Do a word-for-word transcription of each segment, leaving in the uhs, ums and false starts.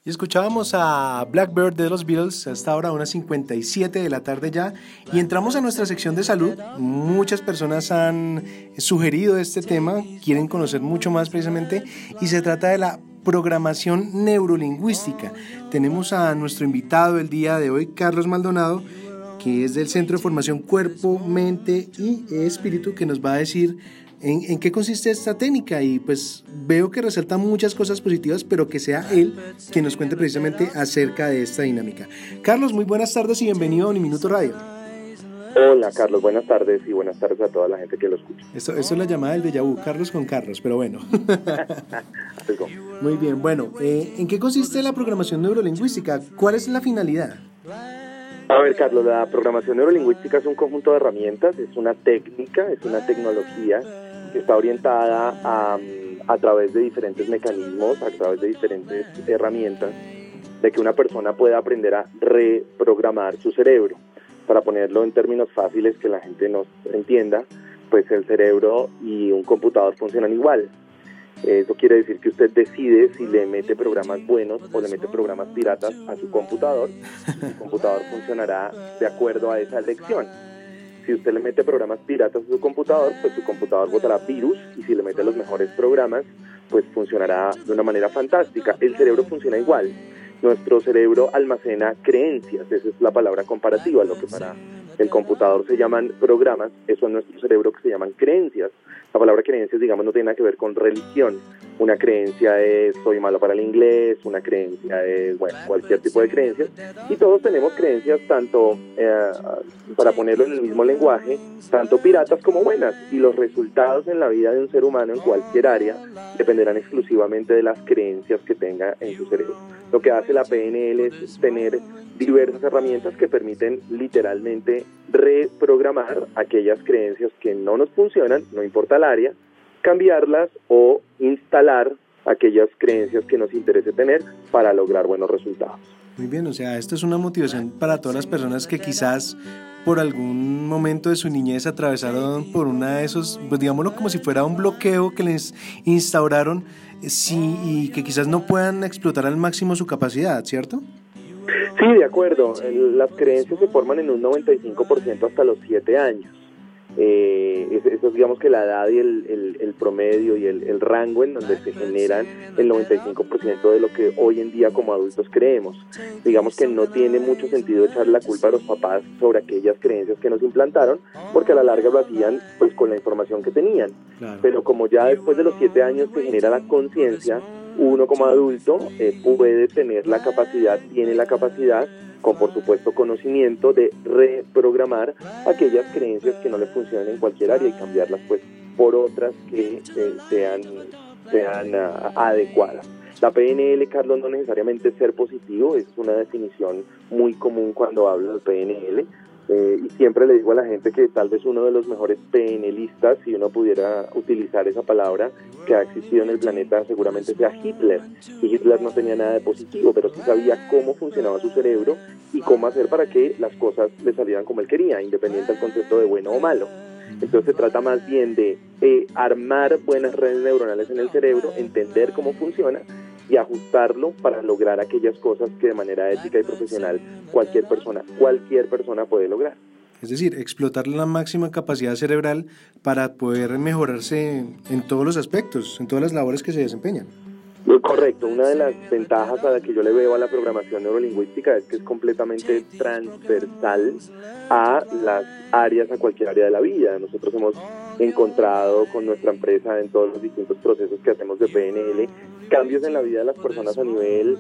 Y escuchábamos a Blackbird de los Beatles hasta ahora, unas cincuenta y siete de la tarde ya, y entramos a nuestra sección de salud. Muchas personas han sugerido este tema, quieren conocer mucho más precisamente, y se trata de la programación neurolingüística. Tenemos a nuestro invitado el día de hoy, Carlos Maldonado, que es del Centro de Formación Cuerpo, Mente y Espíritu, que nos va a decir ¿En, ¿En qué consiste esta técnica? Y pues veo que resalta muchas cosas positivas, pero que sea él quien nos cuente precisamente acerca de esta dinámica. Carlos, muy buenas tardes y bienvenido a Uniminuto Radio. Hola Carlos, buenas tardes y buenas tardes a toda la gente que lo escucha. Esto, esto es la llamada del déjà vu, Carlos con Carlos, pero bueno. Muy bien, bueno, eh, ¿en qué consiste la programación neurolingüística? ¿Cuál es la finalidad? A ver, Carlos, la programación neurolingüística es un conjunto de herramientas, es una técnica, es una tecnología que está orientada a, a través de diferentes mecanismos, a través de diferentes herramientas, de que una persona pueda aprender a reprogramar su cerebro. Para ponerlo en términos fáciles que la gente nos entienda, pues el cerebro y un computador funcionan igual. Eso quiere decir que usted decide si le mete programas buenos o le mete programas piratas a su computador. El computador funcionará de acuerdo a esa elección. Si usted le mete programas piratas a su computador, pues su computador botará virus, y si le mete los mejores programas, pues funcionará de una manera fantástica. El cerebro funciona igual. Nuestro cerebro almacena creencias, esa es la palabra comparativa, lo que para el computador se llaman programas, eso en nuestro cerebro que se llaman creencias. La palabra creencias, digamos, no tiene nada que ver con religión. Una creencia es soy malo para el inglés, una creencia es, bueno, cualquier tipo de creencias. Y todos tenemos creencias, tanto, eh, para ponerlo en el mismo lenguaje, tanto piratas como buenas. Y los resultados en la vida de un ser humano en cualquier área dependerán exclusivamente de las creencias que tenga en su cerebro. Lo que hace la P N L es tener diversas herramientas que permiten literalmente reprogramar aquellas creencias que no nos funcionan, no importa el área, cambiarlas o instalar aquellas creencias que nos interese tener para lograr buenos resultados. Muy bien, o sea, esto es una motivación para todas las personas que quizás por algún momento de su niñez atravesaron por una de esos, pues digámoslo como si fuera un bloqueo que les instauraron, sí, y que quizás no puedan explotar al máximo su capacidad, ¿cierto? Sí, de acuerdo. Las creencias se forman en un noventa y cinco por ciento hasta los siete años. Eh, eso es, digamos, que la edad y el, el, el promedio y el, el rango en donde se generan el noventa y cinco por ciento de lo que hoy en día como adultos creemos. Digamos que no tiene mucho sentido echar la culpa a los papás sobre aquellas creencias que nos implantaron, porque a la larga lo hacían pues con la información que tenían. Claro. Pero como ya después de los siete años se genera la conciencia, uno como adulto eh, puede tener la capacidad, tiene la capacidad, con por supuesto conocimiento, de reprogramar aquellas creencias que no le funcionan en cualquier área y cambiarlas pues por otras que eh, sean, sean uh, adecuadas. La P N L, Carlos, no necesariamente es ser positivo, es una definición muy común cuando hablo de P N L. Eh, y siempre le digo a la gente que tal vez uno de los mejores PNListas, si uno pudiera utilizar esa palabra, que ha existido en el planeta, seguramente sea Hitler. Y Hitler no tenía nada de positivo, pero sí sabía cómo funcionaba su cerebro y cómo hacer para que las cosas le salieran como él quería, independiente del concepto de bueno o malo. Entonces se trata más bien de eh, armar buenas redes neuronales en el cerebro, entender cómo funciona y ajustarlo para lograr aquellas cosas que de manera ética y profesional cualquier persona, cualquier persona puede lograr. Es decir, explotar la máxima capacidad cerebral para poder mejorarse en todos los aspectos, en todas las labores que se desempeñan. Correcto, una de las ventajas a la que yo le veo a la programación neurolingüística es que es completamente transversal a las áreas, a cualquier área de la vida. Nosotros hemos encontrado con nuestra empresa en todos los distintos procesos que hacemos de P N L, cambios en la vida de las personas a nivel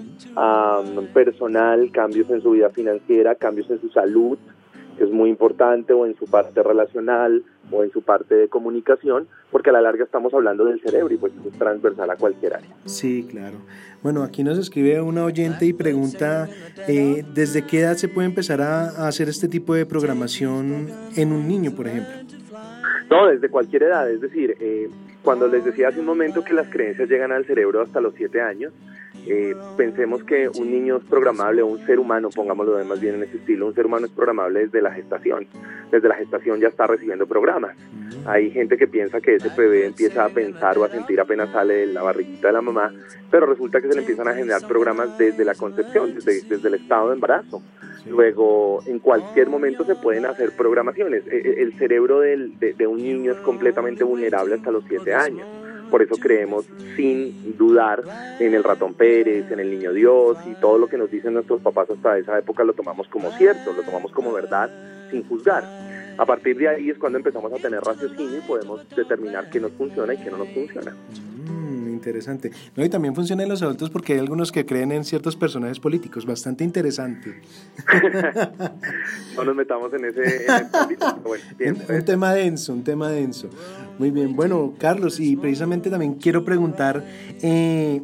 um, personal, cambios en su vida financiera, cambios en su salud, que es muy importante, o en su parte relacional, o en su parte de comunicación, porque a la larga estamos hablando del cerebro y pues eso es transversal a cualquier área. Sí, claro. Bueno, aquí nos escribe una oyente y pregunta, eh, ¿desde qué edad se puede empezar a, a hacer este tipo de programación en un niño, por ejemplo? No, desde cualquier edad, es decir, eh, cuando les decía hace un momento que las creencias llegan al cerebro hasta los siete años, Eh, pensemos que un niño es programable, o un ser humano, pongámoslo más bien en ese estilo, un ser humano es programable desde la gestación. Desde la gestación ya está recibiendo programas. Hay gente que piensa que ese bebé empieza a pensar o a sentir apenas sale de la barriguita de la mamá, pero resulta que se le empiezan a generar programas desde la concepción, desde, desde el estado de embarazo. Luego, en cualquier momento se pueden hacer programaciones. El cerebro del, de, de un niño es completamente vulnerable hasta los siete años. Por eso creemos, sin dudar, en el ratón Pérez, en el niño Dios, y todo lo que nos dicen nuestros papás hasta esa época lo tomamos como cierto, lo tomamos como verdad, sin juzgar. A partir de ahí es cuando empezamos a tener raciocinio y podemos determinar qué nos funciona y qué no nos funciona. Mm, interesante. No, y también funciona en los adultos porque hay algunos que creen en ciertos personajes políticos. Bastante interesante. No nos metamos en ese, en ese ámbito. Bueno, bien, un, un tema denso, un tema denso. Muy bien. Bueno, Carlos, y precisamente también quiero preguntar... Eh,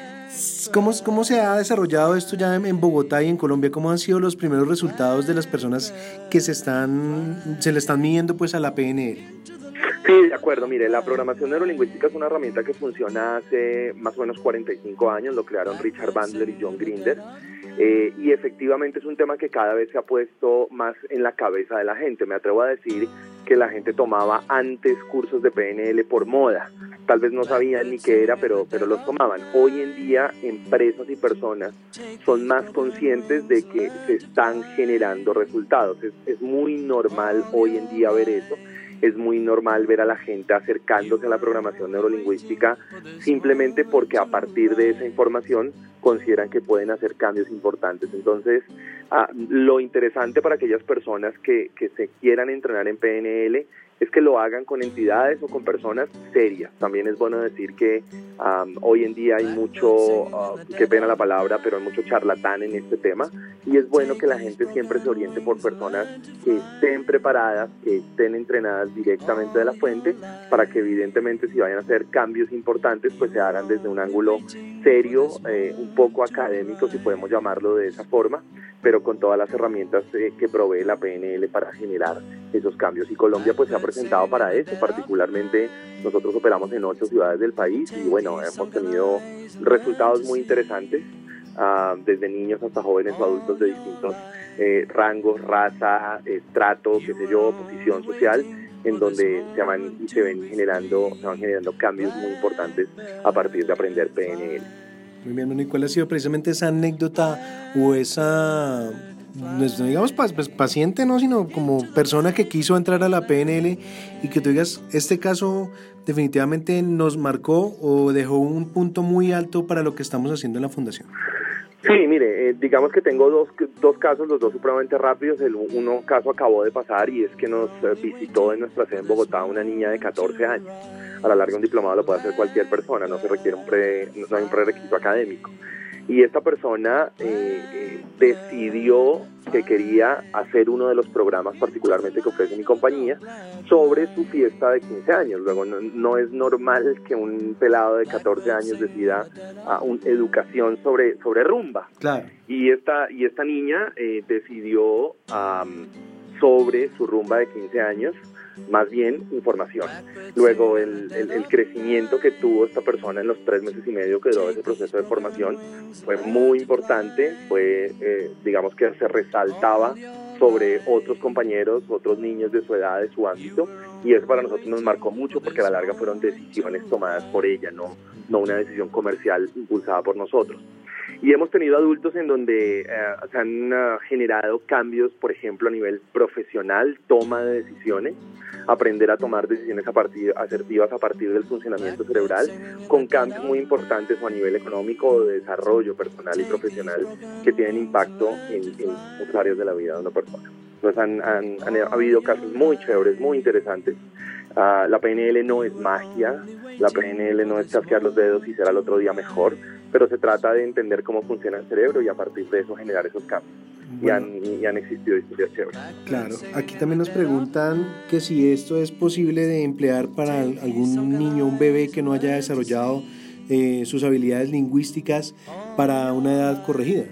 ¿Cómo, ¿Cómo se ha desarrollado esto ya en, en Bogotá y en Colombia? ¿Cómo han sido los primeros resultados de las personas que se están se le están midiendo pues a la P N L? Sí, de acuerdo. Mire, la programación neurolingüística es una herramienta que funciona hace más o menos cuarenta y cinco años. Lo crearon Richard Bandler y John Grinder. Eh, y efectivamente es un tema que cada vez se ha puesto más en la cabeza de la gente. Me atrevo a decir que la gente tomaba antes cursos de P N L por moda. Tal vez no sabían ni qué era, pero, pero los tomaban. Hoy en día, empresas y personas son más conscientes de que se están generando resultados. Es, es muy normal hoy en día ver eso. Es muy normal ver a la gente acercándose a la programación neurolingüística simplemente porque a partir de esa información consideran que pueden hacer cambios importantes. Entonces, ah, lo interesante para aquellas personas que, que se quieran entrenar en P N L es que lo hagan con entidades o con personas serias. También es bueno decir que um, hoy en día hay mucho, uh, qué pena la palabra, pero hay mucho charlatán en este tema, y es bueno que la gente siempre se oriente por personas que estén preparadas, que estén entrenadas directamente de la fuente, para que evidentemente si vayan a hacer cambios importantes, pues se hagan desde un ángulo serio, eh, un poco académico, si podemos llamarlo de esa forma, pero con todas las herramientas eh, que provee la P N L para generar esos cambios. Y Colombia pues se ha presentado para eso. Particularmente nosotros operamos en ocho ciudades del país y bueno, hemos tenido resultados muy interesantes, uh, desde niños hasta jóvenes o adultos de distintos eh, rangos, raza, estrato, qué sé yo, posición social, en donde se van y se ven generando, se van generando cambios muy importantes a partir de aprender P N L. Muy bien, bueno, ¿y cuál ha sido precisamente esa anécdota o esa, no digamos pues, paciente, no, sino como persona que quiso entrar a la P N L y que tú digas, este caso definitivamente nos marcó o dejó un punto muy alto para lo que estamos haciendo en la fundación? Sí, mire, eh, digamos que tengo dos, dos casos, los dos supremamente rápidos. El uno caso acabó de pasar y es que nos visitó en nuestra sede en Bogotá una niña de catorce años. A la larga un diplomado lo puede hacer cualquier persona, no se requiere un pre, no hay un prerequisito académico. Y esta persona eh, eh, decidió que quería hacer uno de los programas particularmente que ofrece mi compañía sobre su fiesta de quince años. Luego no, no es normal que un pelado de catorce años decida uh, una educación sobre, sobre rumba. Claro. Y esta, y esta niña eh, decidió um, sobre su rumba de quince años más bien información. Luego el, el, el crecimiento que tuvo esta persona en los tres meses y medio que duró ese proceso de formación fue muy importante, fue eh, digamos que se resaltaba sobre otros compañeros, otros niños de su edad, de su ámbito, y eso para nosotros nos marcó mucho porque a la larga fueron decisiones tomadas por ella, no, no una decisión comercial impulsada por nosotros. Y hemos tenido adultos en donde eh, se han uh, generado cambios, por ejemplo, a nivel profesional, toma de decisiones, aprender a tomar decisiones a partir, asertivas a partir del funcionamiento cerebral, con cambios muy importantes o a nivel económico o de desarrollo personal y profesional que tienen impacto en, en muchas áreas de la vida de una persona. Entonces han, han, han habido casos muy chéveres, muy interesantes. Uh, la P N L no es magia, la P N L no es chasquear los dedos y será el otro día mejor, pero se trata de entender cómo funciona el cerebro y a partir de eso generar esos cambios. Bueno. Y, han, y han existido historias chéveres. Claro, aquí también nos preguntan que si esto es posible de emplear para algún niño, un bebé que no haya desarrollado eh, sus habilidades lingüísticas para una edad corregida.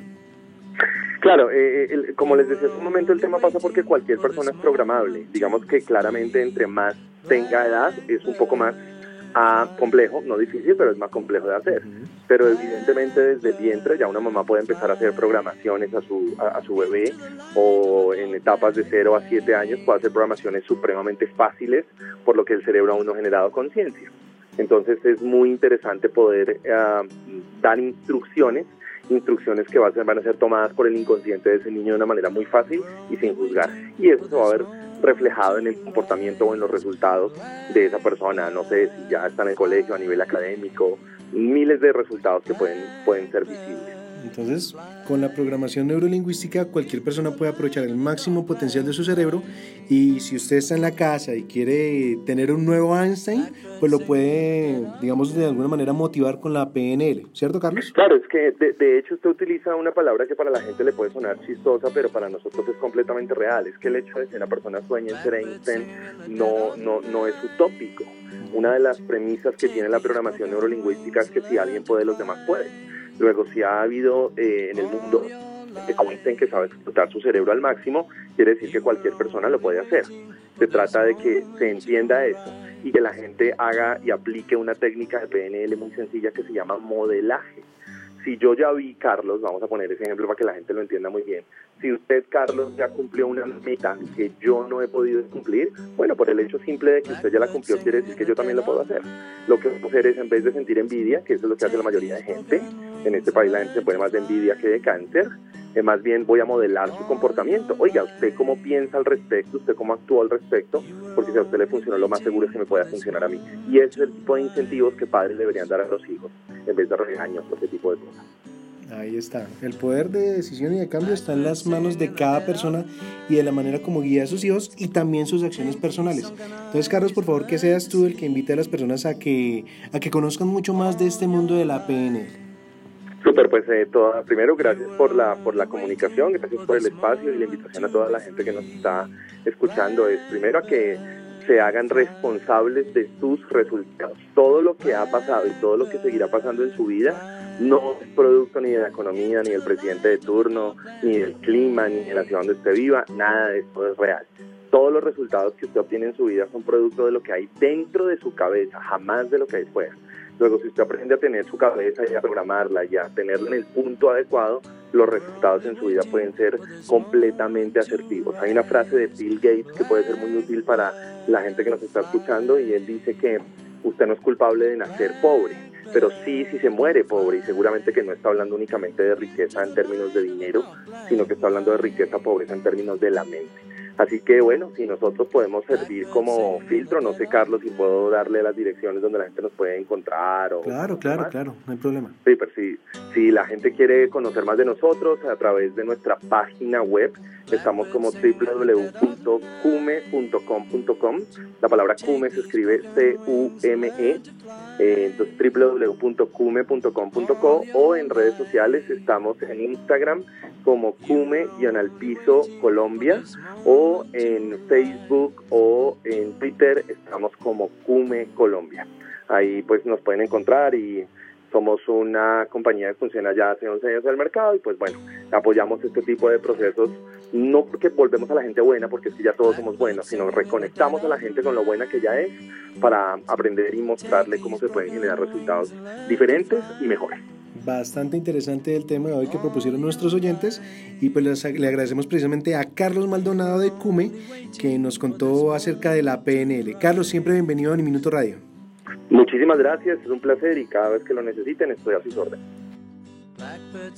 Claro, eh, el, como les decía hace un momento, el tema pasa porque cualquier persona es programable. Digamos que claramente entre más tenga edad es un poco más a complejo, no difícil, pero es más complejo de hacer. Uh-huh. Pero evidentemente desde el vientre ya una mamá puede empezar a hacer programaciones a su, a, a su bebé, o en etapas de cero a siete años puede hacer programaciones supremamente fáciles, por lo que el cerebro aún no ha generado conciencia. Entonces es muy interesante poder uh, dar instrucciones, instrucciones que van a, ser, van a ser tomadas por el inconsciente de ese niño de una manera muy fácil y sin juzgar. Y eso se va a ver reflejado en el comportamiento o en los resultados de esa persona, no sé si ya está en el colegio, a nivel académico, miles de resultados que pueden, pueden ser visibles. Entonces, con la programación neurolingüística, cualquier persona puede aprovechar el máximo potencial de su cerebro, y si usted está en la casa y quiere tener un nuevo Einstein, pues lo puede, digamos, de alguna manera motivar con la P N L, ¿cierto, Carlos? Claro, es que de, de hecho usted utiliza una palabra que para la gente le puede sonar chistosa, pero para nosotros es completamente real. Es que el hecho de que una persona sueñe en ser Einstein no, no, no es utópico. Una de las premisas que tiene la programación neurolingüística es que si alguien puede, los demás pueden. Luego, si ha habido eh, en el mundo Einstein que sabe explotar su cerebro al máximo, quiere decir que cualquier persona lo puede hacer. Se trata de que se entienda eso y que la gente haga y aplique una técnica de P N L muy sencilla que se llama modelaje. Si yo ya vi, Carlos, vamos a poner ese ejemplo para que la gente lo entienda muy bien. Si usted, Carlos, ya cumplió una meta que yo no he podido cumplir, bueno, por el hecho simple de que usted ya la cumplió, quiere decir que yo también lo puedo hacer. Lo que puedo hacer es, en vez de sentir envidia, que eso es lo que hace la mayoría de gente, en este país la gente se pone más de envidia que de cáncer, eh, más bien voy a modelar su comportamiento. Oiga, ¿usted cómo piensa al respecto? ¿Usted cómo actúa al respecto? Porque si a usted le funcionó, lo más seguro es que me pueda funcionar a mí. Y ese es el tipo de incentivos que padres deberían dar a los hijos, en vez de regaños o ese tipo de cosas. Ahí está. El poder de decisión y de cambio está en las manos de cada persona y de la manera como guía a sus hijos y también sus acciones personales. Entonces, Carlos, por favor, que seas tú el que invite a las personas a que, a que conozcan mucho más de este mundo de la P N L. Súper, pues eh, toda, primero gracias por la por la comunicación, gracias por el espacio y la invitación a toda la gente que nos está escuchando. Es primero a que se hagan responsables de sus resultados. Todo lo que ha pasado y todo lo que seguirá pasando en su vida no es producto ni de la economía, ni del presidente de turno, ni del clima, ni de la ciudad donde usted viva. Nada de esto es real. Todos los resultados que usted obtiene en su vida son producto de lo que hay dentro de su cabeza, jamás de lo que hay fuera. Luego, si usted aprende a tener su cabeza y a programarla y a tenerla en el punto adecuado, los resultados en su vida pueden ser completamente asertivos. Hay una frase de Bill Gates que puede ser muy útil para la gente que nos está escuchando, y él dice que usted no es culpable de nacer pobre, pero sí si se muere pobre, y seguramente que no está hablando únicamente de riqueza en términos de dinero, sino que está hablando de riqueza, pobreza en términos de la mente. Así que bueno, si nosotros podemos servir como filtro, no sé, Carlos, si puedo darle las direcciones donde la gente nos puede encontrar. O claro, claro, más. claro, no hay problema. Sí, pero si, si la gente quiere conocer más de nosotros, a través de nuestra página web, estamos como doble u doble u doble u punto cume punto com punto com. La palabra cume se escribe C U M E. Eh, entonces doble u doble u doble u punto cume punto com punto co, o en redes sociales estamos en Instagram como cume-al-piso Colombia, o en Facebook o en Twitter estamos como Cume Colombia. Ahí pues nos pueden encontrar, y somos una compañía que funciona ya hace once años en el mercado, y pues bueno, apoyamos este tipo de procesos, no porque volvemos a la gente buena, porque es que ya todos somos buenos, sino reconectamos a la gente con lo buena que ya es, para aprender y mostrarle cómo se pueden generar resultados diferentes y mejores. Bastante interesante el tema de hoy que propusieron nuestros oyentes, y pues les, le agradecemos precisamente a Carlos Maldonado de Cume, que nos contó acerca de la P N L. Carlos, siempre bienvenido a Mi Minuto Radio. Muchísimas gracias, es un placer, y cada vez que lo necesiten estoy a sus órdenes.